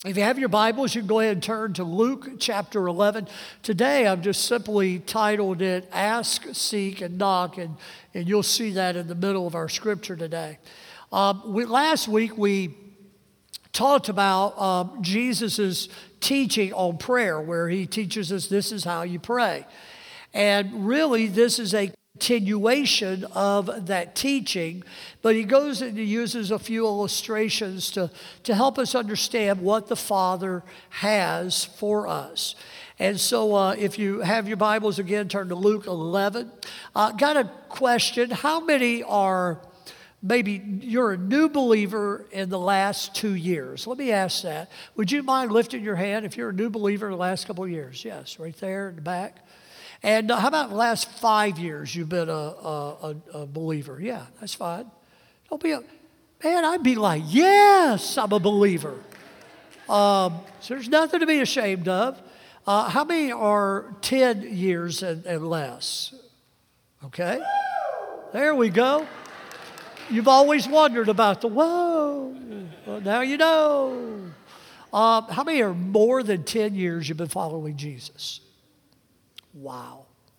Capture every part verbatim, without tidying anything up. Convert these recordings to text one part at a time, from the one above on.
If you have your Bibles, you can go ahead and turn to Luke chapter eleven. Today, I've just simply titled it, Ask, Seek, and Knock, and, and you'll see that in the middle of our scripture today. Um, we, last week, we talked about um, Jesus' teaching on prayer, where he teaches us this is how you pray. And really, this is a continuation of that teaching, but he goes and he uses a few illustrations to, to help us understand what the Father has for us. And so uh, if you have your Bibles again, turn to Luke eleven. Uh, got a question. How many are, maybe you're a new believer in the last two years? Let me ask that. Would you mind lifting your hand if you're a new believer in the last couple of years? Yes, right there in the back. And uh, how about the last five years you've been a, a, a believer? Yeah, that's fine. Don't be a, man, I'd be like, yes, I'm a believer. Um, so there's nothing to be ashamed of. Uh, how many are ten years and, and less? Okay, there we go. You've always wondered about the whoa. Well, now you know. Um, how many are more than ten years you've been following Jesus? Wow.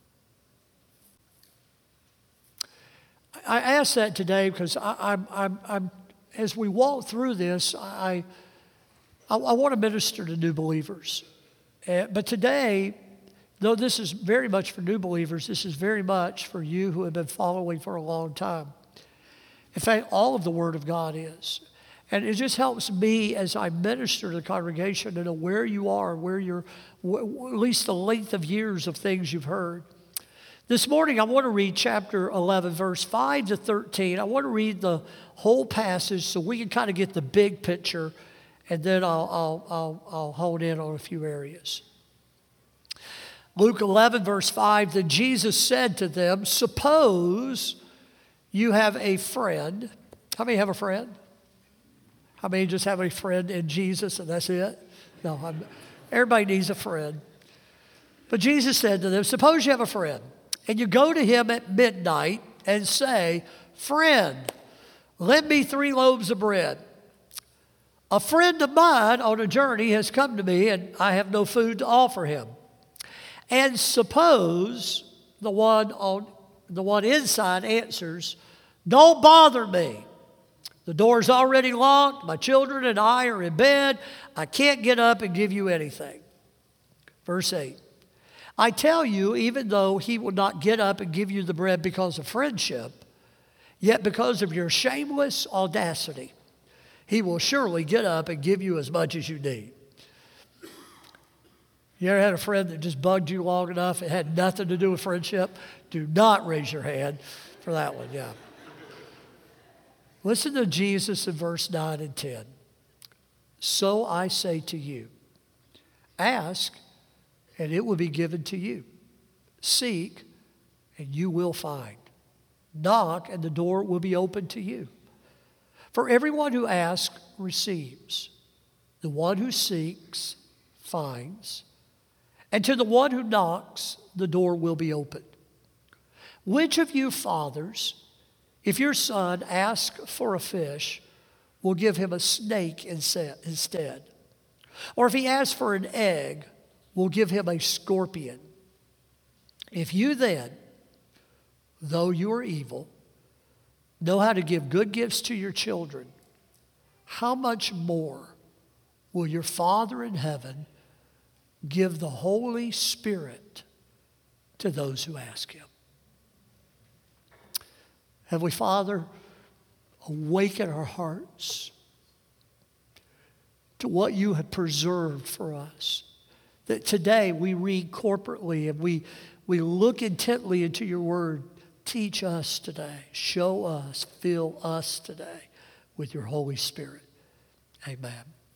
I ask that today because I, I'm, I'm, I'm, as we walk through this, I, I, I want to minister to new believers. Uh, but today, though this is very much for new believers, this is very much for you who have been following for a long time. In fact, all of the Word of God is. And it just helps me as I minister to the congregation to know where you are, where you're, w- at least the length of years of things you've heard. This morning, I want to read chapter eleven, verse five to thirteen. I want to read the whole passage so we can kind of get the big picture, and then I'll, I'll, I'll, I'll hone in on a few areas. Luke eleven, verse five, then Jesus said to them, suppose you have a friend. How many have a friend? How many just have a friend in Jesus and that's it? No, I'm, everybody needs a friend. But Jesus said to them, suppose you have a friend and you go to him at midnight and say, friend, lend me three loaves of bread. A friend of mine on a journey has come to me and I have no food to offer him. And suppose the one on the one inside answers, don't bother me. The door's already locked. My children and I are in bed. I can't get up and give you anything. Verse eight. I tell you, even though he will not get up and give you the bread because of friendship, yet because of your shameless audacity, he will surely get up and give you as much as you need. You ever had a friend that just bugged you long enough? It had nothing to do with friendship? Do not raise your hand for that one, yeah. Listen to Jesus in verse nine and ten. So I say to you, ask, and it will be given to you. Seek, and you will find. Knock, and the door will be opened to you. For everyone who asks receives. The one who seeks finds. And to the one who knocks, the door will be opened. Which of you fathers, if your son asks for a fish, will give him a snake instead? Or if he asks for an egg, will give him a scorpion? If you then, though you are evil, know how to give good gifts to your children, how much more will your Father in heaven give the Holy Spirit to those who ask him? Heavenly Father, awaken our hearts to what you have preserved for us. That today we read corporately and we, we look intently into your word. Teach us today. Show us, fill us today with your Holy Spirit. Amen.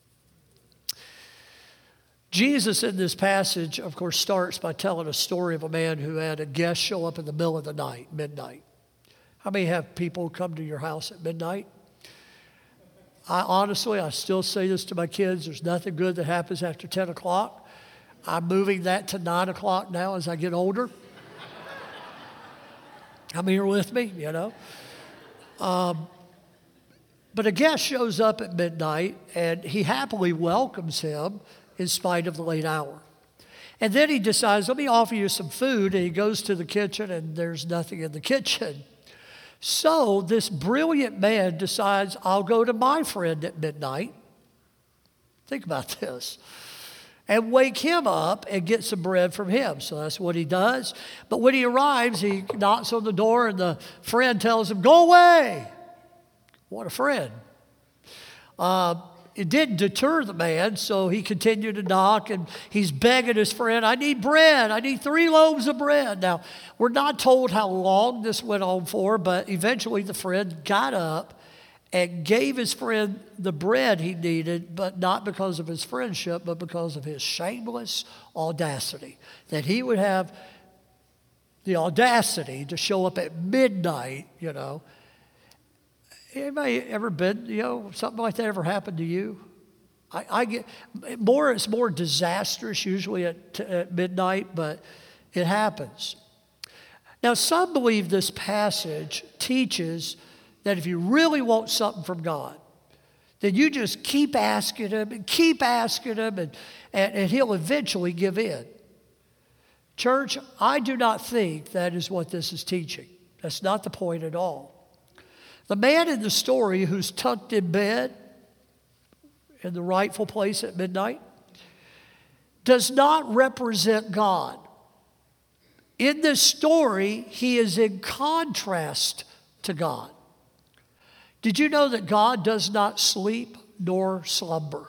Jesus in this passage, of course, starts by telling a story of a man who had a guest show up in the middle of the night, midnight. How many have people come to your house at midnight? I honestly, I still say this to my kids, there's nothing good that happens after ten o'clock. I'm moving that to nine o'clock now as I get older. How many are with me, you know? Um, But a guest shows up at midnight, and he happily welcomes him in spite of the late hour. And then he decides, let me offer you some food, and he goes to the kitchen, and there's nothing in the kitchen. So this brilliant man decides, I'll go to my friend at midnight. Think about this. And wake him up and get some bread from him. So that's what he does. But when he arrives, he knocks on the door, and the friend tells him, go away. What a friend. Uh, it didn't deter the man, so he continued to knock, and he's begging his friend, I need bread. I need three loaves of bread. Now, we're not told how long this went on for, but eventually the friend got up and gave his friend the bread he needed, but not because of his friendship, but because of his shameless audacity, that he would have the audacity to show up at midnight, you know. Anybody ever been, you know, something like that ever happened to you? I, I get more, it's more disastrous usually at, at midnight, but it happens. Now, some believe this passage teaches that if you really want something from God, then you just keep asking Him and keep asking Him, and, and, and He'll eventually give in. Church, I do not think that is what this is teaching. That's not the point at all. The man in the story who's tucked in bed in the rightful place at midnight does not represent God. In this story, he is in contrast to God. Did you know that God does not sleep nor slumber?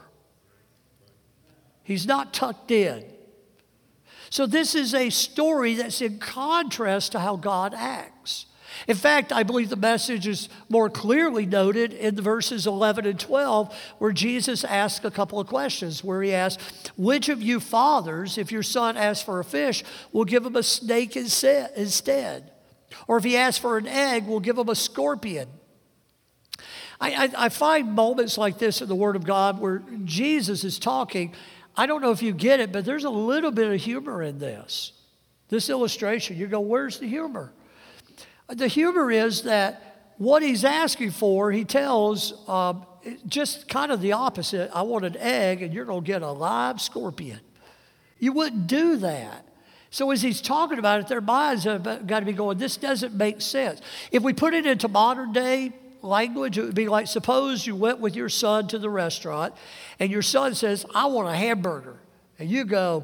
He's not tucked in. So this is a story that's in contrast to how God acts. In fact, I believe the message is more clearly noted in the verses eleven and twelve, where Jesus asks a couple of questions, where he asks, which of you fathers, if your son asks for a fish, will give him a snake instead? Or if he asks for an egg, will give him a scorpion? I, I, I find moments like this in the Word of God where Jesus is talking. I don't know if you get it, but there's a little bit of humor in this. This illustration, you go, where's the humor? The humor is that what he's asking for, he tells um, just kind of the opposite. I want an egg, and you're going to get a live scorpion. You wouldn't do that. So as he's talking about it, their minds have got to be going, this doesn't make sense. If we put it into modern day language, it would be like, suppose you went with your son to the restaurant, and your son says, I want a hamburger. And you go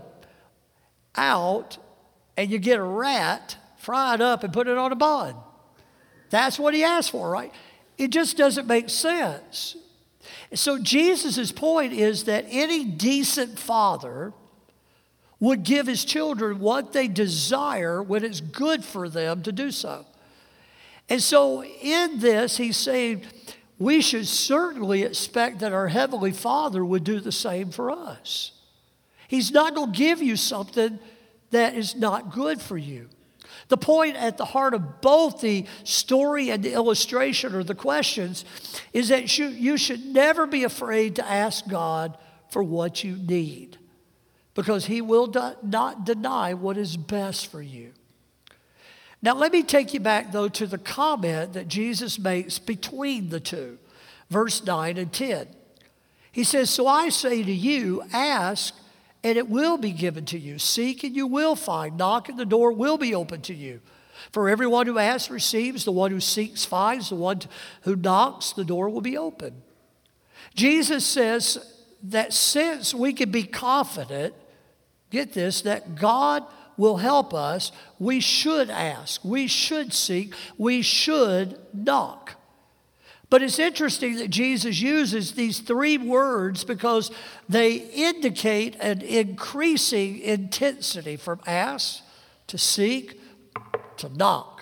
out, and you get a rat, fry it up, and put it on a bun. That's what he asked for, right? It just doesn't make sense. So Jesus' point is that any decent father would give his children what they desire when it's good for them to do so. And so in this, he's saying we should certainly expect that our Heavenly Father would do the same for us. He's not going to give you something that is not good for you. The point at the heart of both the story and the illustration, or the questions, is that you, you should never be afraid to ask God for what you need, because He will do, not deny what is best for you. Now, let me take you back, though, to the comment that Jesus makes between the two, verse nine and ten. He says, so I say to you, ask, and it will be given to you. Seek, and you will find. Knock, and the door will be open to you. For everyone who asks receives, the one who seeks finds, the one who knocks, the door will be open. Jesus says that since we can be confident, get this, that God will help us, we should ask, we should seek, we should knock. But it's interesting that Jesus uses these three words because they indicate an increasing intensity from ask to seek to knock.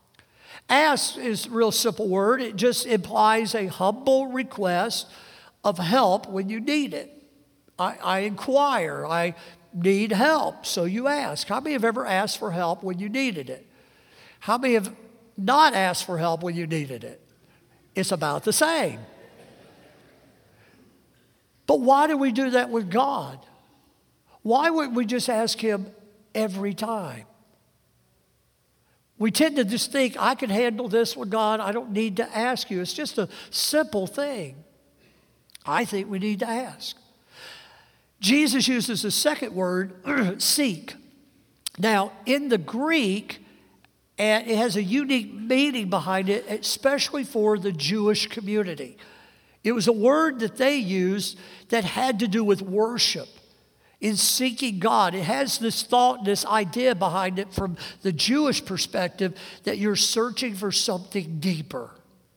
Ask is a real simple word. It just implies a humble request of help when you need it. I, I inquire, I need help, so you ask. How many have ever asked for help when you needed it? How many have not asked for help when you needed it? It's about the same. But why do we do that with God? Why wouldn't we just ask Him every time? We tend to just think, I can handle this one, God. I don't need to ask you. It's just a simple thing. I think we need to ask. Jesus uses the second word, seek. Now, in the Greek, and it has a unique meaning behind it, especially for the Jewish community. It was a word that they used that had to do with worship. In seeking God, it has this thought, this idea behind it from the Jewish perspective that you're searching for something deeper.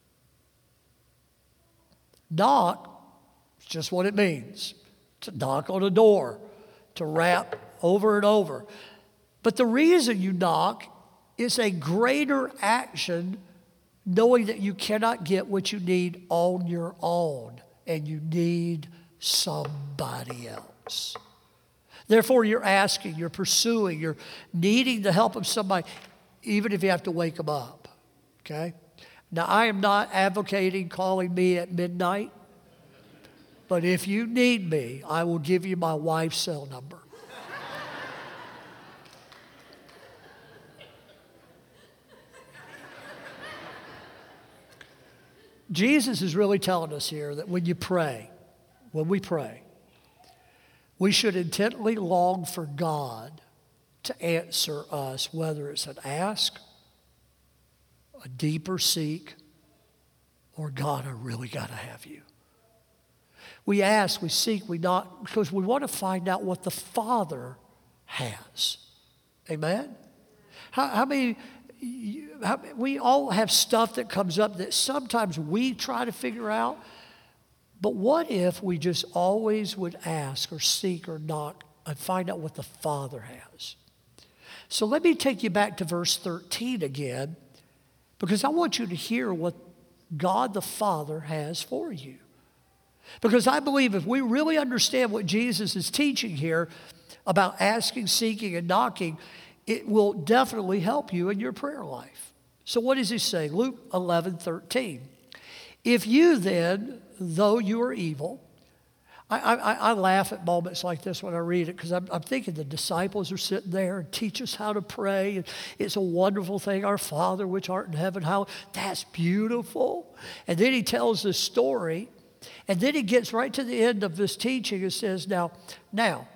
Knock is just what it means. To knock on a door, to rap over and over. But the reason you knock is a greater action, knowing that you cannot get what you need on your own, and you need somebody else. Therefore, you're asking, you're pursuing, you're needing the help of somebody, even if you have to wake them up, okay? Now, I am not advocating calling me at midnight, but if you need me, I will give you my wife's cell number. Jesus is really telling us here that when you pray, when we pray, we should intently long for God to answer us, whether it's an ask, a deeper seek, or God, I really got to have you. We ask, we seek, we knock, because we want to find out what the Father has. Amen? How, how many, you, how, we all have stuff that comes up that sometimes we try to figure out. But what if we just always would ask or seek or knock and find out what the Father has? So let me take you back to verse thirteen again, because I want you to hear what God the Father has for you. Because I believe if we really understand what Jesus is teaching here about asking, seeking, and knocking, it will definitely help you in your prayer life. So what does he say? Luke eleven thirteen. If you then, though you are evil, I, I, I laugh at moments like this when I read it because I'm, I'm thinking the disciples are sitting there and teach us how to pray. And it's a wonderful thing. Our Father which art in heaven, how that's beautiful. And then he tells this story. And then he gets right to the end of this teaching and says, now, now,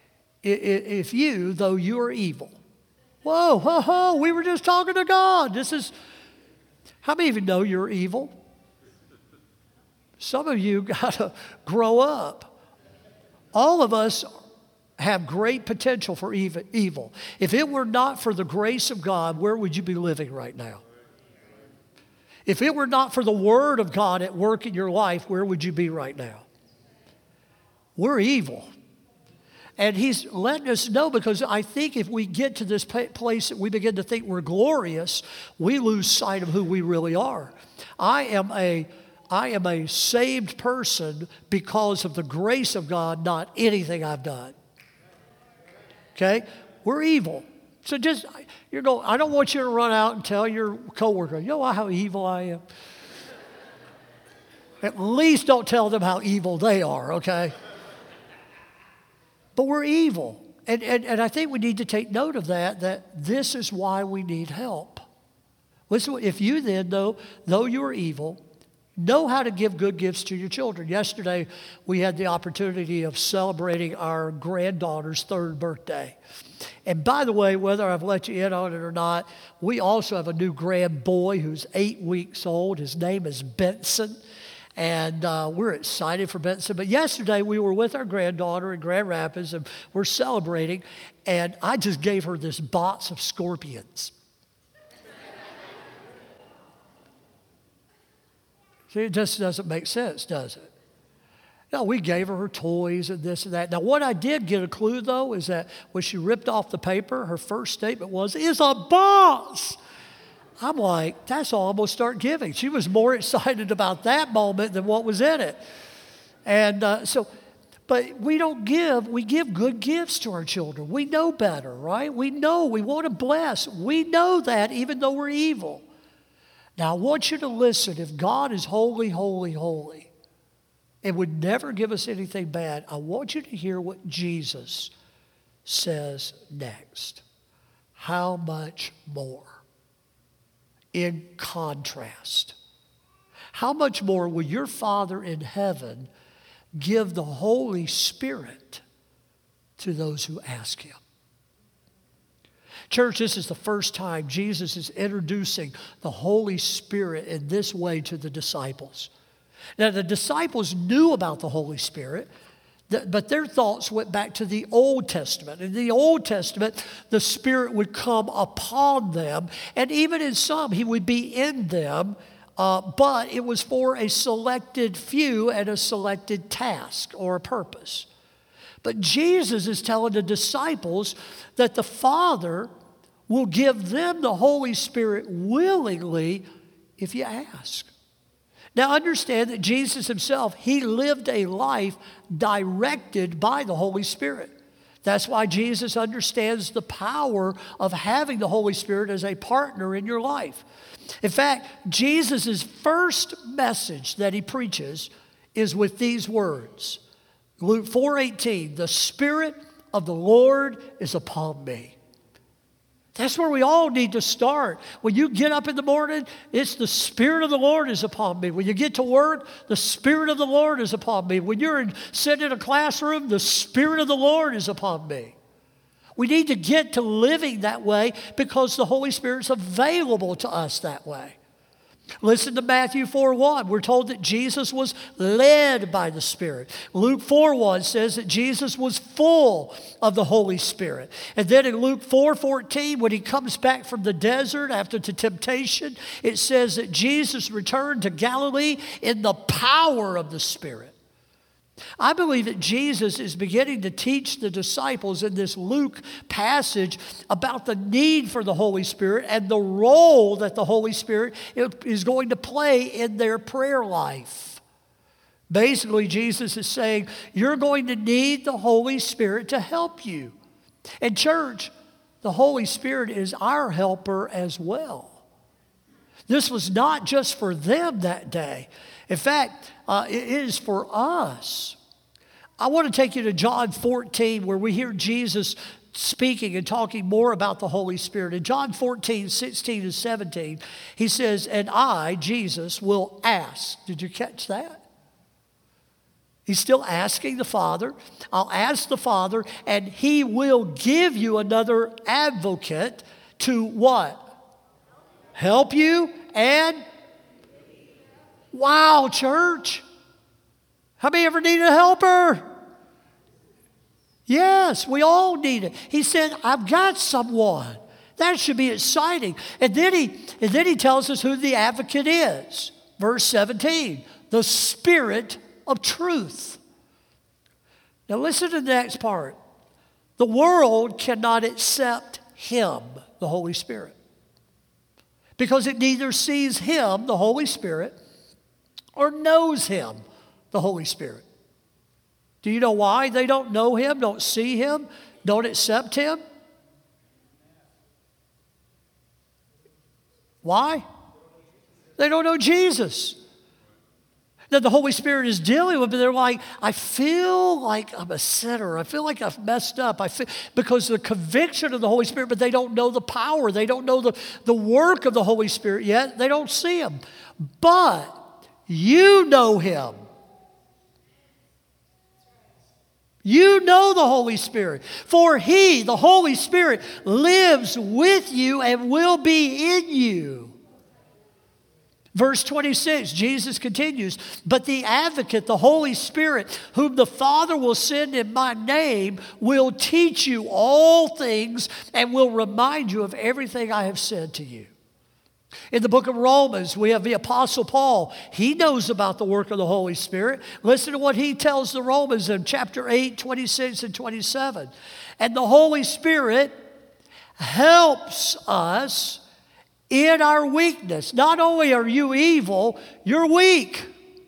if you, though you are evil. Whoa, whoa, whoa, we were just talking to God. This is, how many of you know you're evil? Some of you got to grow up. All of us have great potential for evil. If it were not for the grace of God, where would you be living right now? If it were not for the Word of God at work in your life, where would you be right now? We're evil. And he's letting us know, because I think if we get to this place that we begin to think we're glorious, we lose sight of who we really are. I am a I am a saved person because of the grace of God, not anything I've done. Okay? We're evil. So just, you're going, I don't want you to run out and tell your coworker, you know how evil I am? At least don't tell them how evil they are, okay? But we're evil. And, and, and I think we need to take note of that, that this is why we need help. Listen, if you then, though, though you are evil, know how to give good gifts to your children. Yesterday, we had the opportunity of celebrating our granddaughter's third birthday. And by the way, whether I've let you in on it or not, we also have a new grand boy who's eight weeks old. His name is Benson. And uh, we're excited for Benson. But yesterday, we were with our granddaughter in Grand Rapids, and we're celebrating. And I just gave her this box of scorpions. See, it just doesn't make sense, does it? No, we gave her her toys and this and that. Now, what I did get a clue, though, is that when she ripped off the paper, her first statement was, "It's a box." I'm like, that's all I'm going to start giving. She was more excited about that moment than what was in it. And uh, so, but we don't give, we give good gifts to our children. We know better, right? We know, we want to bless. We know that even though we're evil. Now, I want you to listen. If God is holy, holy, holy, and would never give us anything bad, I want you to hear what Jesus says next. How much more? in contrast. How much more will your Father in heaven give the Holy Spirit to those who ask Him? Church, this is the first time Jesus is introducing the Holy Spirit in this way to the disciples. Now, the disciples knew about the Holy Spirit, but their thoughts went back to the Old Testament. In the Old Testament, the Spirit would come upon them, and even in some, He would be in them, uh, but it was for a selected few and a selected task or a purpose. But Jesus is telling the disciples that the Father will give them the Holy Spirit willingly if you ask. Now understand that Jesus Himself, He lived a life directed by the Holy Spirit. That's why Jesus understands the power of having the Holy Spirit as a partner in your life. In fact, Jesus' first message that He preaches is with these words. Luke four eighteen, the Spirit of the Lord is upon me. That's where we all need to start. When you get up in the morning, it's the Spirit of the Lord is upon me. When you get to work, the Spirit of the Lord is upon me. When you're in, sitting in a classroom, the Spirit of the Lord is upon me. We need to get to living that way because the Holy Spirit's available to us that way. Listen to Matthew four one. We're told that Jesus was led by the Spirit. Luke four one says that Jesus was full of the Holy Spirit. And then in Luke four fourteen, when He comes back from the desert after the temptation, it says that Jesus returned to Galilee in the power of the Spirit. I believe that Jesus is beginning to teach the disciples in this Luke passage about the need for the Holy Spirit and the role that the Holy Spirit is going to play in their prayer life. Basically, Jesus is saying, you're going to need the Holy Spirit to help you. And church, the Holy Spirit is our helper as well. This was not just for them that day. In fact, uh, it is for us. I want to take you to John fourteen, where we hear Jesus speaking and talking more about the Holy Spirit. In John fourteen, sixteen and seventeen, He says, and I, Jesus, will ask. Did you catch that? He's still asking the Father. I'll ask the Father, and He will give you another advocate to what? Help you and... Wow, church. How many ever need a helper? Yes, we all need it. He said, I've got someone. That should be exciting. And then he, and then he tells us who the advocate is. Verse seventeen, the Spirit of truth. Now listen to the next part. The world cannot accept Him, the Holy Spirit, because it neither sees Him, the Holy Spirit, or knows Him, the Holy Spirit. Do you know why they don't know Him, don't see Him, don't accept Him? Why? They don't know Jesus. That the Holy Spirit is dealing with, but they're like, I feel like I'm a sinner. I feel like I've messed up. I feel, because of the conviction of the Holy Spirit, but they don't know the power. They don't know the, the work of the Holy Spirit yet. They don't see Him. But you know Him. You know the Holy Spirit. For He, the Holy Spirit, lives with you and will be in you. Verse twenty-six, Jesus continues, but the advocate, the Holy Spirit, whom the Father will send in my name, will teach you all things and will remind you of everything I have said to you. In the book of Romans, we have the Apostle Paul. He knows about the work of the Holy Spirit. Listen to what he tells the Romans in chapter eight, twenty-six and twenty-seven. And the Holy Spirit helps us in our weakness. Not only are you evil, you're weak.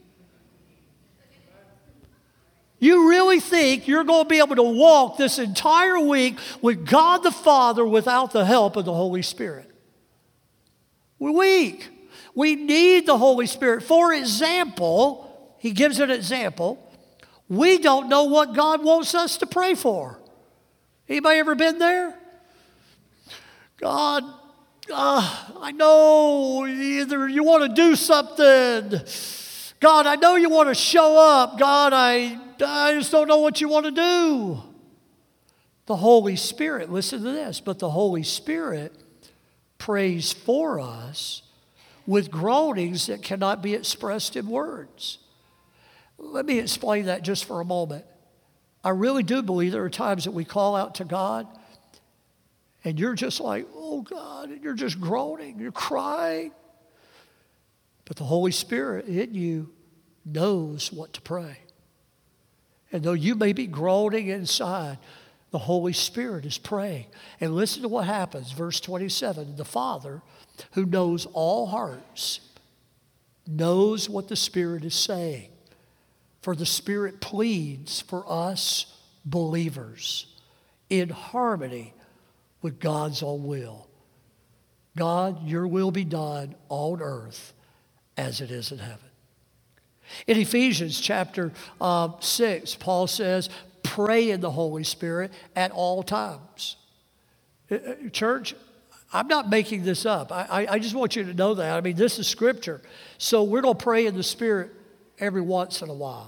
You really think you're going to be able to walk this entire week with God the Father without the help of the Holy Spirit? We're weak. We need the Holy Spirit. For example, he gives an example. We don't know what God wants us to pray for. Anybody ever been there? God, uh, I know either you want to do something. God, I know you want to show up. God, I, I just don't know what you want to do. The Holy Spirit, listen to this, but the Holy Spirit prays for us with groanings that cannot be expressed in words. Let me explain that just for a moment. I really do believe there are times that we call out to God and you're just like, oh God, and you're just groaning, you're crying. But the Holy Spirit in you knows what to pray. And though you may be groaning inside, the Holy Spirit is praying. And listen to what happens, verse twenty-seven. The Father, who knows all hearts, knows what the Spirit is saying. For the Spirit pleads for us believers in harmony with God's own will. God, your will be done on earth as it is in heaven. In Ephesians chapter uh, six, Paul says, pray in the Holy Spirit at all times. Church, I'm not making this up. I, I, I just want you to know that. I mean, this is Scripture. So we're going to pray in the Spirit every once in a while.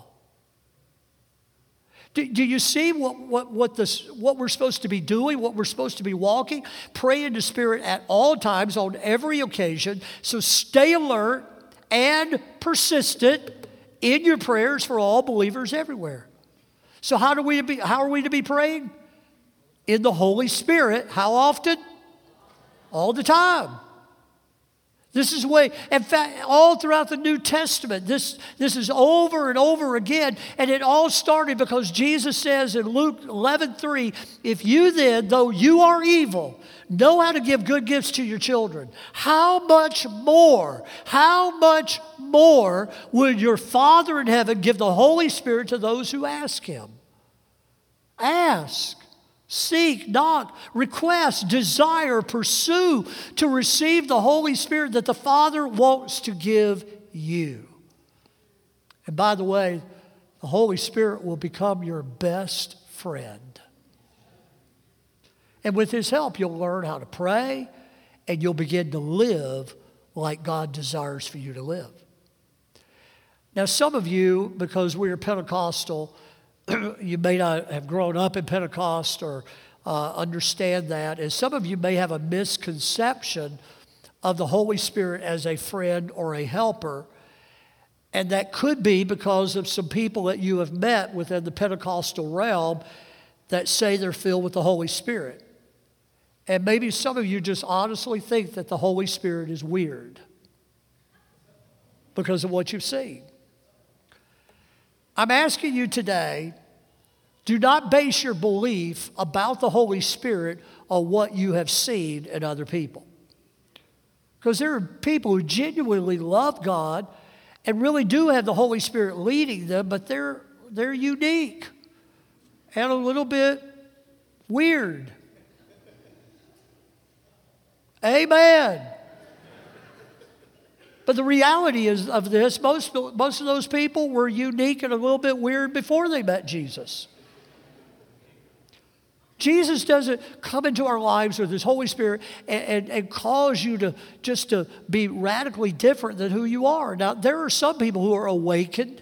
Do, do you see what, what, what, this, what we're supposed to be doing, what we're supposed to be walking? Pray in the Spirit at all times, on every occasion. So stay alert and persistent in your prayers for all believers everywhere. So how do we be, how are we to be praying? In the Holy Spirit. How often? All the time. This is the way, in fact, all throughout the New Testament, this, this is over and over again. And it all started because Jesus says in Luke eleven three, if you then, though you are evil, know how to give good gifts to your children, how much more, how much more will your Father in heaven give the Holy Spirit to those who ask Him? Ask. Seek, knock, request, desire, pursue to receive the Holy Spirit that the Father wants to give you. And by the way, the Holy Spirit will become your best friend. And with His help, you'll learn how to pray and you'll begin to live like God desires for you to live. Now, some of you, because we are Pentecostal, you may not have grown up in Pentecost or uh, understand that. And some of you may have a misconception of the Holy Spirit as a friend or a helper. And that could be because of some people that you have met within the Pentecostal realm that say they're filled with the Holy Spirit. And maybe some of you just honestly think that the Holy Spirit is weird because of what you've seen. I'm asking you today, do not base your belief about the Holy Spirit on what you have seen in other people. Because there are people who genuinely love God and really do have the Holy Spirit leading them, but they're, they're unique and a little bit weird. Amen. But the reality is of this, most, most of those people were unique and a little bit weird before they met Jesus. Jesus doesn't come into our lives with His Holy Spirit and, and, and cause you to just to be radically different than who you are. Now, there are some people who are awakened,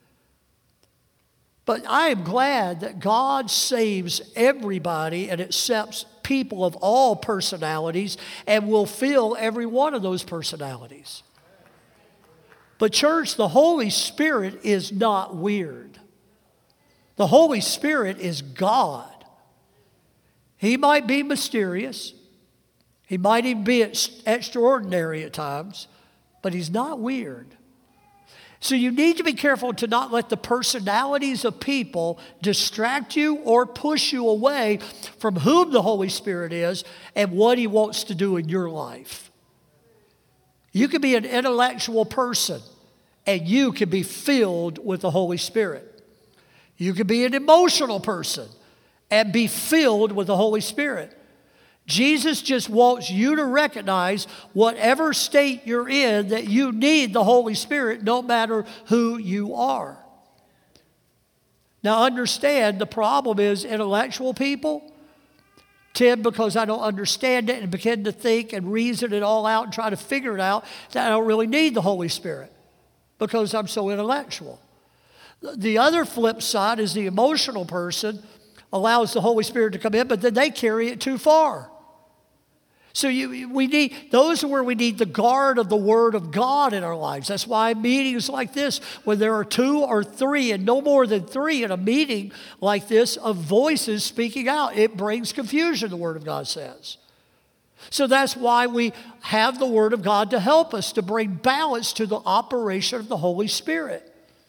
but I am glad that God saves everybody and accepts people of all personalities and will fill every one of those personalities. But church, the Holy Spirit is not weird. The Holy Spirit is God. He might be mysterious. He might even be extraordinary at times, but He's not weird. So you need to be careful to not let the personalities of people distract you or push you away from whom the Holy Spirit is and what He wants to do in your life. You can be an intellectual person and you can be filled with the Holy Spirit. You can be an emotional person and be filled with the Holy Spirit. Jesus just wants you to recognize whatever state you're in that you need the Holy Spirit no matter who you are. Now understand, the problem is intellectual people, ten, because I don't understand it and begin to think and reason it all out and try to figure it out, that I don't really need the Holy Spirit because I'm so intellectual. The other flip side is the emotional person allows the Holy Spirit to come in, but then they carry it too far. So you, we need, those are where we need the guard of the Word of God in our lives. That's why meetings like this, when there are two or three, and no more than three in a meeting like this, of voices speaking out, it brings confusion, the Word of God says. So that's why we have the Word of God to help us, to bring balance to the operation of the Holy Spirit.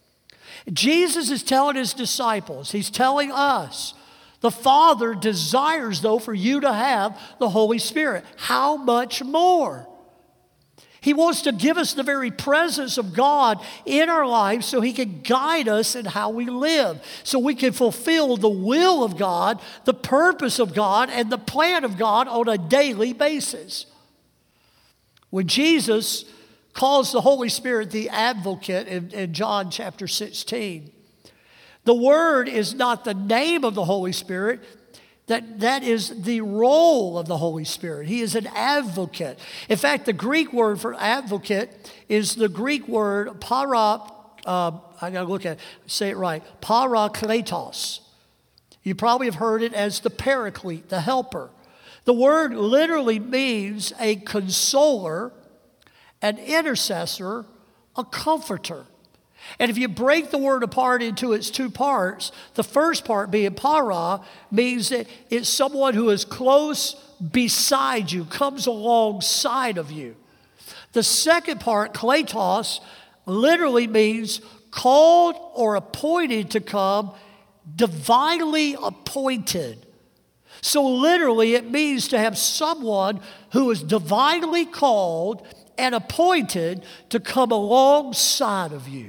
Jesus is telling his disciples, he's telling us, the Father desires, though, for you to have the Holy Spirit. How much more? He wants to give us the very presence of God in our lives so he can guide us in how we live, so we can fulfill the will of God, the purpose of God, and the plan of God on a daily basis. When Jesus calls the Holy Spirit the advocate in, in John chapter sixteen, the word is not the name of the Holy Spirit. That, that is the role of the Holy Spirit. He is an advocate. In fact, the Greek word for advocate is the Greek word para, uh, I got to look at it, say it right, parakletos. You probably have heard it as the paraclete, the helper. The word literally means a consoler, an intercessor, a comforter. And if you break the word apart into its two parts, the first part being para means that it's someone who is close beside you, comes alongside of you. The second part, kletos, literally means called or appointed to come, divinely appointed. So literally it means to have someone who is divinely called and appointed to come alongside of you.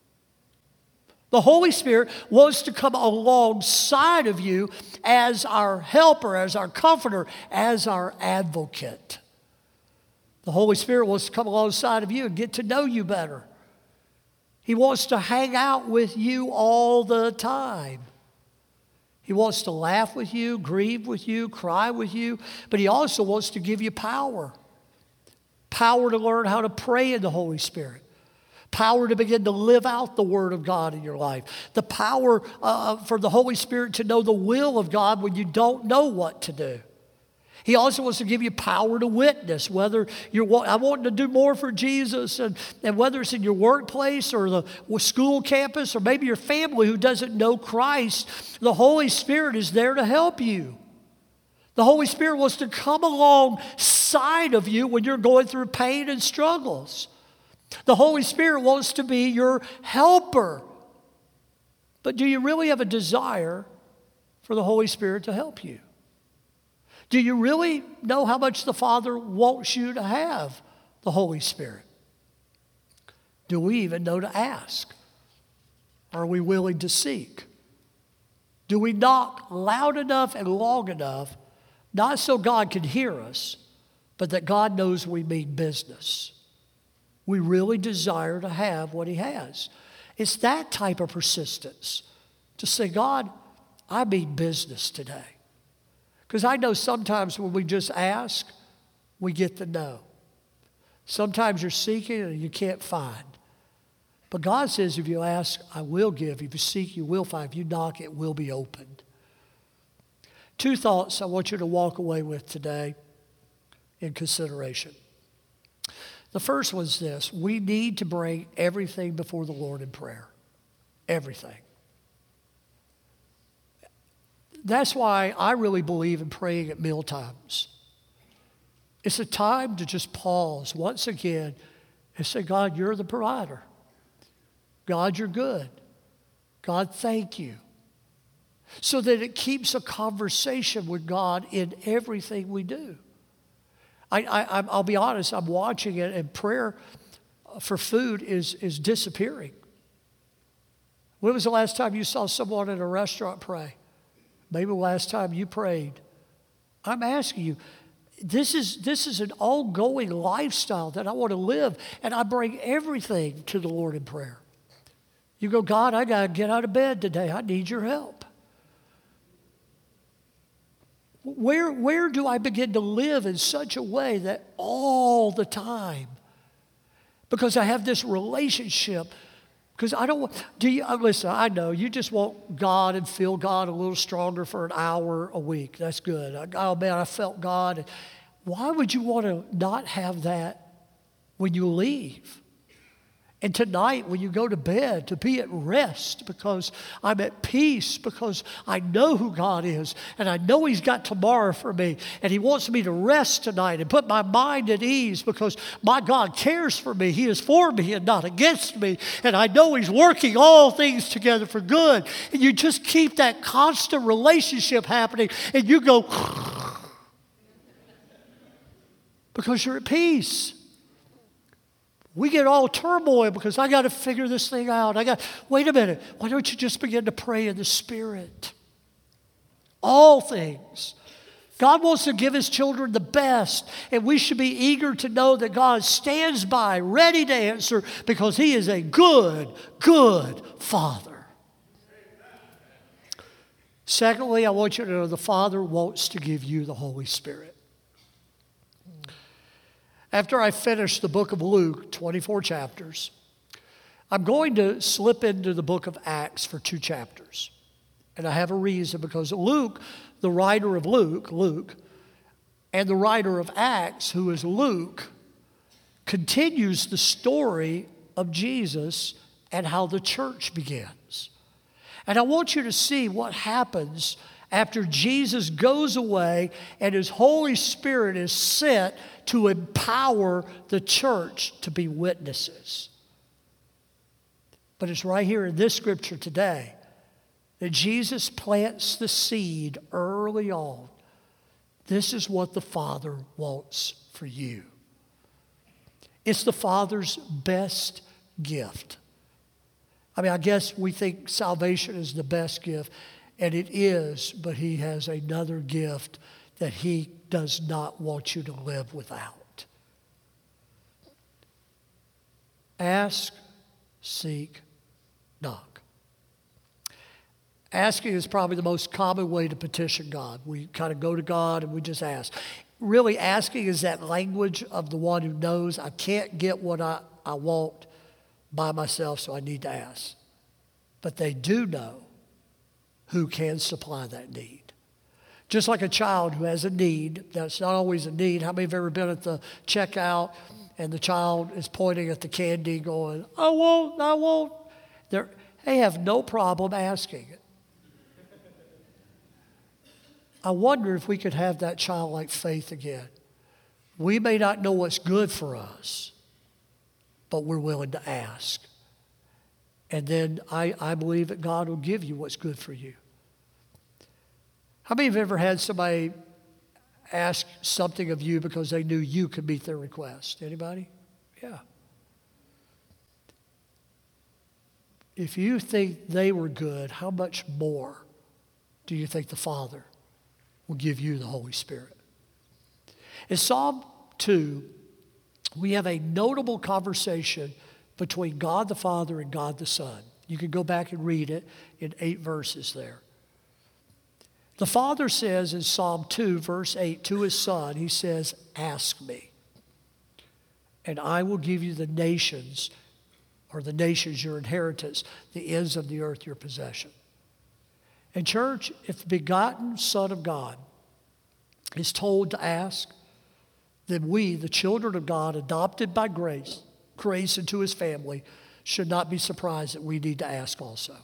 The Holy Spirit wants to come alongside of you as our helper, as our comforter, as our advocate. The Holy Spirit wants to come alongside of you and get to know you better. He wants to hang out with you all the time. He wants to laugh with you, grieve with you, cry with you, but he also wants to give you power. Power to learn how to pray in the Holy Spirit. Power to begin to live out the Word of God in your life. The power uh, for the Holy Spirit to know the will of God when you don't know what to do. He also wants to give you power to witness, whether you're I want to do more for Jesus, and, and whether it's in your workplace or the school campus or maybe your family who doesn't know Christ, the Holy Spirit is there to help you. The Holy Spirit wants to come alongside of you when you're going through pain and struggles. The Holy Spirit wants to be your helper. But do you really have a desire for the Holy Spirit to help you? Do you really know how much the Father wants you to have the Holy Spirit? Do we even know to ask? Are we willing to seek? Do we knock loud enough and long enough, not so God can hear us, but that God knows we mean business? We really desire to have what he has. It's that type of persistence to say, God, I mean business today. Because I know sometimes when we just ask, we get the no. Sometimes you're seeking and you can't find. But God says if you ask, I will give. If you seek, you will find. If you knock, it will be opened. Two thoughts I want you to walk away with today in consideration. The first was this: we need to bring everything before the Lord in prayer. Everything. That's why I really believe in praying at meal times. It's a time to just pause once again and say, God, you're the provider. God, you're good. God, thank you. So that it keeps a conversation with God in everything we do. I, I, I'll be honest, I'm watching it, and prayer for food is, is disappearing. When was the last time you saw someone in a restaurant pray? Maybe the last time you prayed. I'm asking you, this is, this is an ongoing lifestyle that I want to live, and I bring everything to the Lord in prayer. You go, God, I got to get out of bed today. I need your help. Where, where do I begin to live in such a way that all the time, because I have this relationship, because I don't want, do you, listen, I know you just want God and feel God a little stronger for an hour a week. That's good. Oh man, I felt God. Why would you want to not have that when you leave? And tonight, when you go to bed, to be at rest because I'm at peace, because I know who God is, and I know He's got tomorrow for me, and He wants me to rest tonight and put my mind at ease because my God cares for me. He is for me and not against me, and I know He's working all things together for good. And you just keep that constant relationship happening, and you go because you're at peace. We get all turmoil because I got to figure this thing out. I got, wait a minute, why don't you just begin to pray in the Spirit? All things. God wants to give His children the best, and we should be eager to know that God stands by, ready to answer, because He is a good, good Father. Secondly, I want you to know the Father wants to give you the Holy Spirit. After I finish the book of Luke, twenty-four chapters, I'm going to slip into the book of Acts for two chapters. And I have a reason, because Luke, the writer of Luke, Luke, and the writer of Acts, who is Luke, continues the story of Jesus and how the church begins. And I want you to see what happens after Jesus goes away and His Holy Spirit is sent to empower the church to be witnesses. But it's right here in this scripture today that Jesus plants the seed early on. This is what the Father wants for you. It's the Father's best gift. I mean, I guess we think salvation is the best gift, and it is, but He has another gift that He does not want you to live without. Ask, seek, knock. Asking is probably the most common way to petition God. We kind of go to God and we just ask. Really, asking is that language of the one who knows I can't get what I, I want by myself, so I need to ask. But they do know who can supply that need. Just like a child who has a need, that's not always a need. How many have ever been at the checkout and the child is pointing at the candy going, I won't, I won't. They're, they have no problem asking it. I wonder if we could have that childlike faith again. We may not know what's good for us, but we're willing to ask. And then I, I believe that God will give you what's good for you. How many have ever had somebody ask something of you because they knew you could meet their request? Anybody? Yeah. If you think they were good, how much more do you think the Father will give you the Holy Spirit? In Psalm two, we have a notable conversation between God the Father and God the Son. You can go back and read it in eight verses there. The Father says in Psalm two, verse eight, to His Son, He says, ask me, and I will give you the nations, or the nations your inheritance, the ends of the earth your possession. And church, if the begotten Son of God is told to ask, then we, the children of God, adopted by grace, grace into His family, should not be surprised that we need to ask also.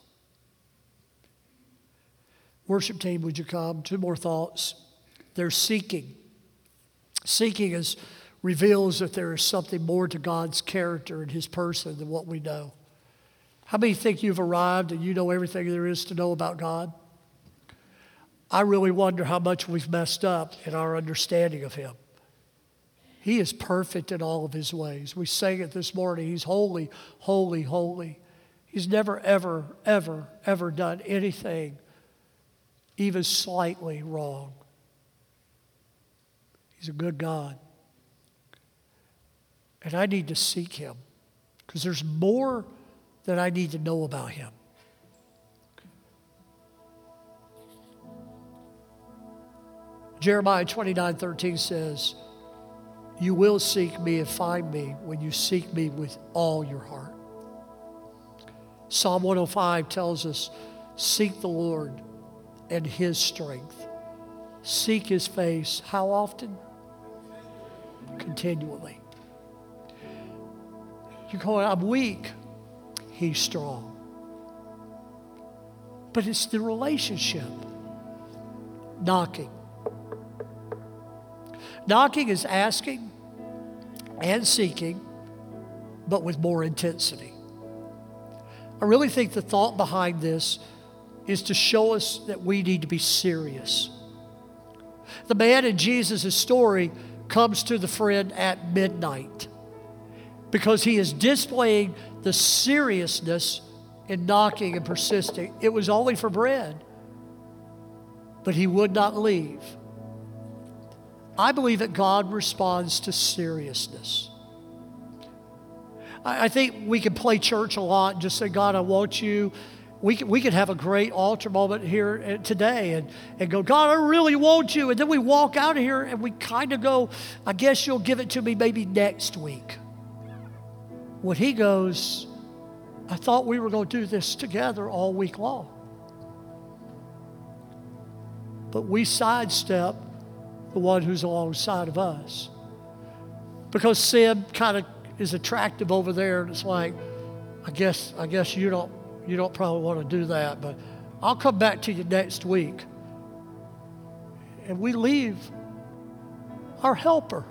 Worship team, would you come? Two more thoughts. They're seeking. Seeking is, reveals that there is something more to God's character and His person than what we know. How many think you've arrived and you know everything there is to know about God? I really wonder how much we've messed up in our understanding of Him. He is perfect in all of His ways. We sang it this morning. He's holy, holy, holy. He's never, ever, ever, ever done anything even slightly wrong. He's a good God. And I need to seek Him because there's more that I need to know about Him. Jeremiah twenty-nine thirteen says, you will seek me and find me when you seek me with all your heart. Psalm one oh five tells us, seek the Lord and his strength. Seek his face. How often? Continually. You're going, I'm weak. He's strong. But it's the relationship. Knocking. Knocking is asking and seeking, but with more intensity. I really think the thought behind this is to show us that we need to be serious. The man in Jesus' story comes to the friend at midnight because he is displaying the seriousness in knocking and persisting. It was only for bread, but he would not leave. I believe that God responds to seriousness. I, I think we can play church a lot and just say, God, I want you. We could, we could have a great altar moment here today and, and go, God, I really want you. And then we walk out of here and we kind of go, I guess you'll give it to me maybe next week. When he goes, I thought we were going to do this together all week long. But we sidestep the one who's alongside of us. Because sin kind of is attractive over there, and it's like, I guess, I guess you don't You don't probably want to do that, but I'll come back to you next week. And we leave our helper.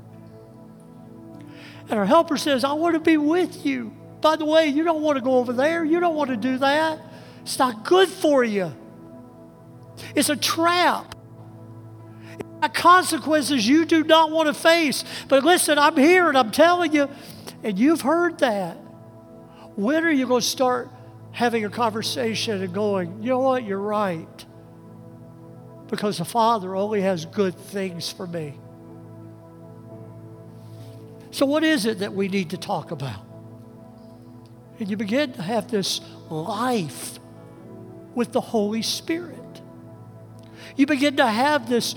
And our helper says, I want to be with you. By the way, you don't want to go over there. You don't want to do that. It's not good for you. It's a trap. It's got consequences you do not want to face. But listen, I'm here and I'm telling you, and you've heard that. When are you going to start having a conversation and going, you know what, you're right. Because the Father only has good things for me. So what is it that we need to talk about? And you begin to have this life with the Holy Spirit. You begin to have this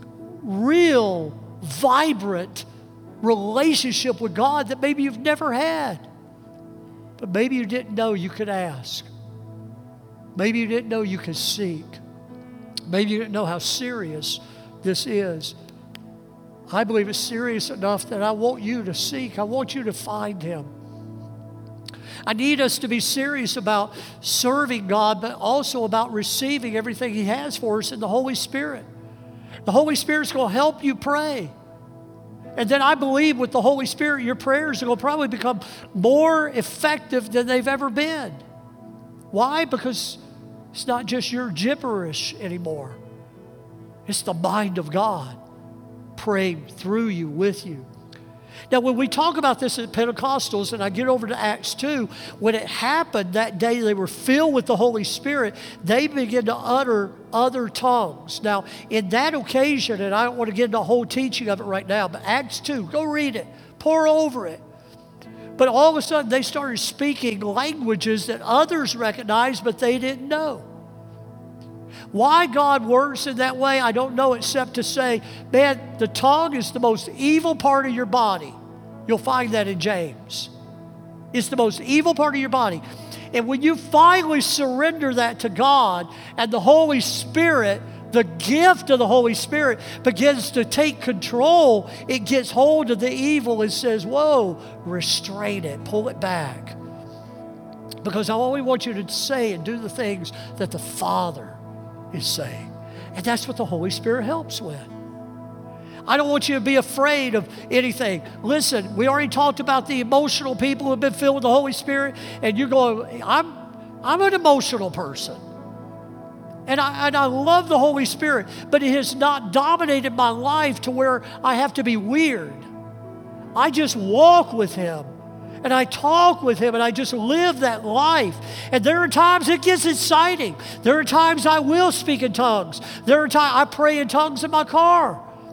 real, vibrant relationship with God that maybe you've never had. But maybe you didn't know you could ask. Maybe you didn't know you could seek. Maybe you didn't know how serious this is. I believe it's serious enough that I want you to seek. I want you to find him. I need us to be serious about serving God, but also about receiving everything he has for us in the Holy Spirit. The Holy Spirit's going to help you pray. And then I believe with the Holy Spirit, your prayers are going to probably become more effective than they've ever been. Why? Because it's not just your gibberish anymore. It's the mind of God praying through you, with you. Now, when we talk about this at Pentecostals, and I get over to Acts two, when it happened that day they were filled with the Holy Spirit, they began to utter other tongues. Now, in that occasion, and I don't want to get into the whole teaching of it right now, but Acts two, go read it, pore over it. But all of a sudden, they started speaking languages that others recognized, but they didn't know. Why God works in that way, I don't know, except to say, man, the tongue is the most evil part of your body. You'll find that in James. It's the most evil part of your body. And when you finally surrender that to God and the Holy Spirit, the gift of the Holy Spirit begins to take control, it gets hold of the evil and says, whoa, restrain it, pull it back. Because I only want you to say and do the things that the Father is saying. And that's what the Holy Spirit helps with. I don't want you to be afraid of anything. Listen, we already talked about the emotional people who have been filled with the Holy Spirit, and you're going, I'm, I'm an emotional person. And I, and I love the Holy Spirit, but it has not dominated my life to where I have to be weird. I just walk with him. And I talk with him and I just live that life. And there are times it gets exciting. There are times I will speak in tongues. There are times I pray in tongues in my car.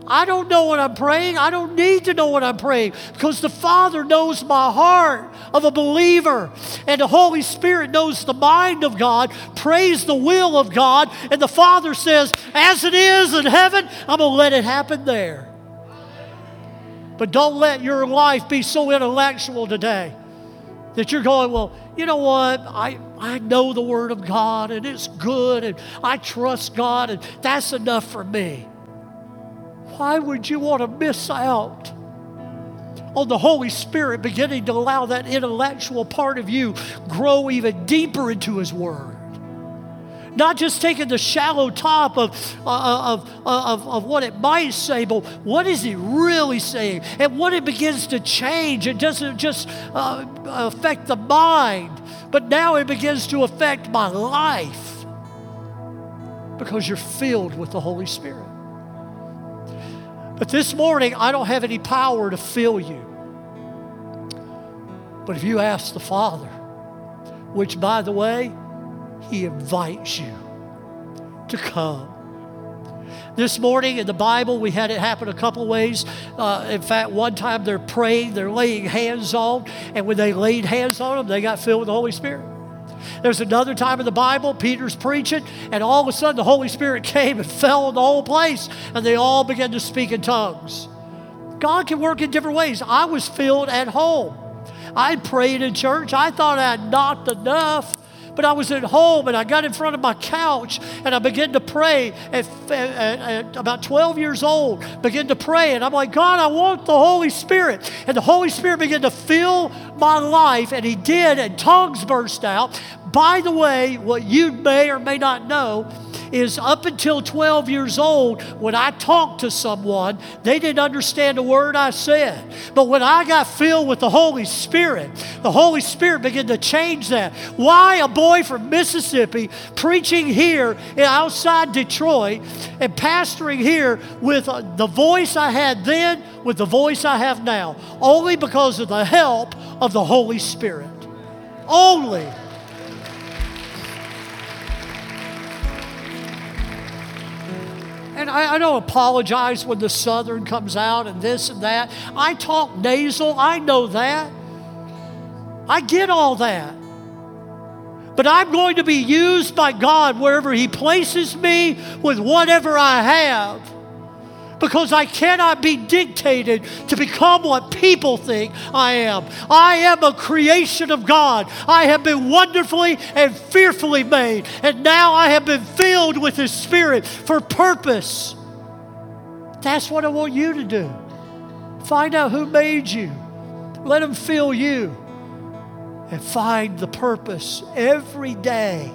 I don't know what I'm praying. I don't need to know what I'm praying because the Father knows my heart of a believer. And the Holy Spirit knows the mind of God, prays the will of God. And the Father says, as it is in heaven, I'm going to let it happen there. But don't let your life be so intellectual today that you're going, well, you know what? I, I know the Word of God and it's good and I trust God and that's enough for me. Why would you want to miss out on the Holy Spirit beginning to allow that intellectual part of you grow even deeper into His Word? Not just taking the shallow top of, uh, of, of, of what it might say, but what is He really saying? And when it begins to change, it doesn't just uh, affect the mind, but now it begins to affect my life because you're filled with the Holy Spirit. But this morning, I don't have any power to fill you. But if you ask the Father, which, by the way, He invites you to come. This morning in the Bible, we had it happen a couple ways. Uh, in fact, one time they're praying, they're laying hands on, and when they laid hands on them, they got filled with the Holy Spirit. There's another time in the Bible, Peter's preaching, and all of a sudden the Holy Spirit came and fell on the whole place, and they all began to speak in tongues. God can work in different ways. I was filled at home. I prayed in church. I thought I had knocked enough, but I was at home, and I got in front of my couch, and I began to pray at, at, at about twelve years old, began to pray, and I'm like, God, I want the Holy Spirit. And the Holy Spirit began to fill my life, and He did, and tongues burst out. By the way, what you may or may not know is up until twelve years old, when I talked to someone, they didn't understand a word I said. But when I got filled with the Holy Spirit, the Holy Spirit began to change that. Why a boy from Mississippi preaching here outside Detroit and pastoring here with the voice I had then with the voice I have now? Only because of the help of the Holy Spirit. Only. And I, I don't apologize when the Southern comes out and this and that. I talk nasal. I know that. I get all that. But I'm going to be used by God wherever He places me with whatever I have. Because I cannot be dictated to become what people think I am. I am a creation of God. I have been wonderfully and fearfully made. And now I have been filled with His Spirit for purpose. That's what I want you to do. Find out who made you. Let Him fill you. And find the purpose every day.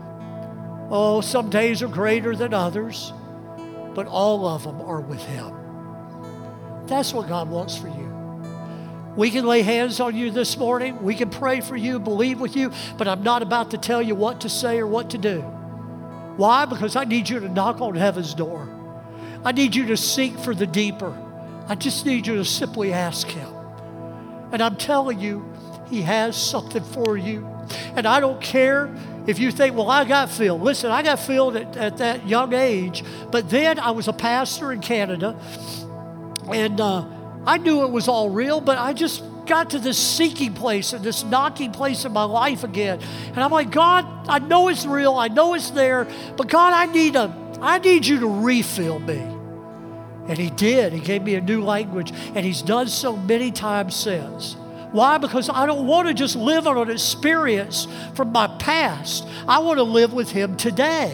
Oh, some days are greater than others, but all of them are with Him. That's what God wants for you. We can lay hands on you this morning. We can pray for you, believe with you, but I'm not about to tell you what to say or what to do. Why? Because I need you to knock on heaven's door. I need you to seek for the deeper. I just need you to simply ask Him. And I'm telling you, He has something for you. And I don't care if you think, well, I got filled. Listen, I got filled at, at that young age, but then I was a pastor in Canada, and uh, I knew it was all real, but I just got to this seeking place and this knocking place in my life again. And I'm like, God, I know it's real. I know it's there, but God, I need a, I need you to refill me. And He did. He gave me a new language, and He's done so many times since. Why? Because I don't want to just live on an experience from my past. I want to live with Him today.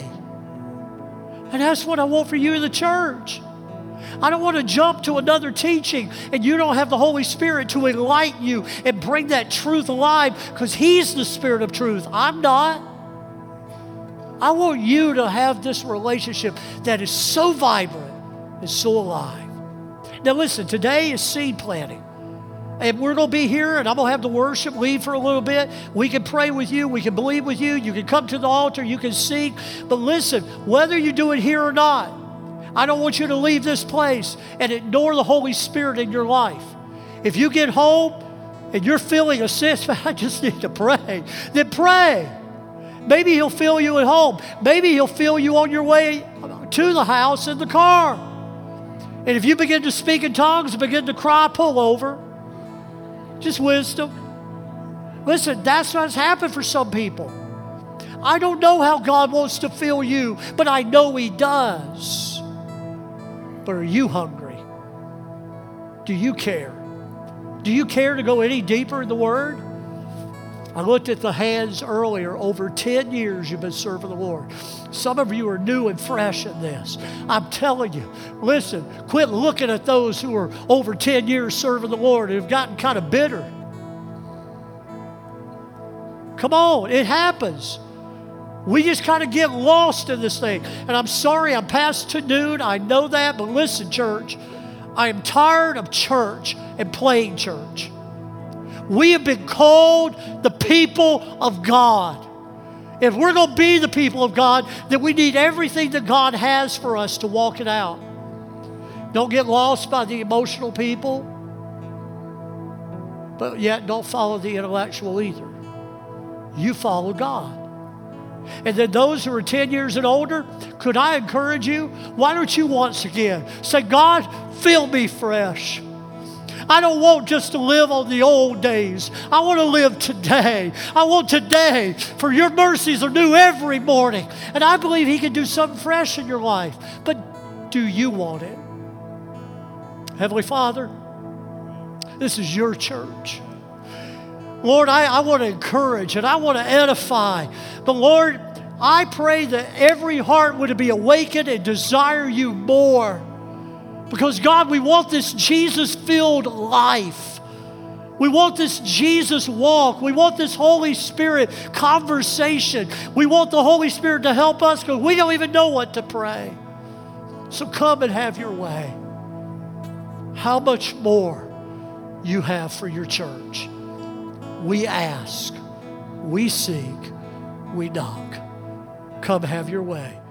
And that's what I want for you in the church. I don't want to jump to another teaching and you don't have the Holy Spirit to enlighten you and bring that truth alive, because He's the Spirit of truth. I'm not. I want you to have this relationship that is so vibrant and so alive. Now listen, today is seed planting. And we're going to be here, and I'm going to have the worship lead for a little bit. We can pray with you. We can believe with you. You can come to the altar. You can seek. But listen, whether you do it here or not, I don't want you to leave this place and ignore the Holy Spirit in your life. If you get home and you're feeling a sense, I just need to pray, then pray. Maybe He'll fill you at home. Maybe He'll fill you on your way to the house in the car. And if you begin to speak in tongues and begin to cry, pull over. Just wisdom. Listen, that's what's happened for some people. I don't know how God wants to fill you, but I know He does. But are you hungry? Do you care? Do you care to go any deeper in the Word? I looked at the hands earlier. Over ten years you've been serving the Lord. Some of you are new and fresh in this. I'm telling you, listen, quit looking at those who are over ten years serving the Lord and have gotten kind of bitter. Come on, it happens. We just kind of get lost in this thing. And I'm sorry, I'm past to noon. I know that. But listen, church, I am tired of church and playing church. We have been called the people of God. If we're going to be the people of God, then we need everything that God has for us to walk it out. Don't get lost by the emotional people, but yet don't follow the intellectual either. You follow God. And then those who are ten years and older, could I encourage you? Why don't you once again say, God, fill me fresh. I don't want just to live on the old days. I want to live today. I want today, for your mercies are new every morning. And I believe He can do something fresh in your life. But do you want it? Heavenly Father, this is your church. Lord, I, I want to encourage and I want to edify. But Lord, I pray that every heart would be awakened and desire you more. Because God, we want this Jesus-filled life. We want this Jesus walk. We want this Holy Spirit conversation. We want the Holy Spirit to help us because we don't even know what to pray. So come and have your way. How much more you have for your church. We ask, we seek, we knock. Come have your way.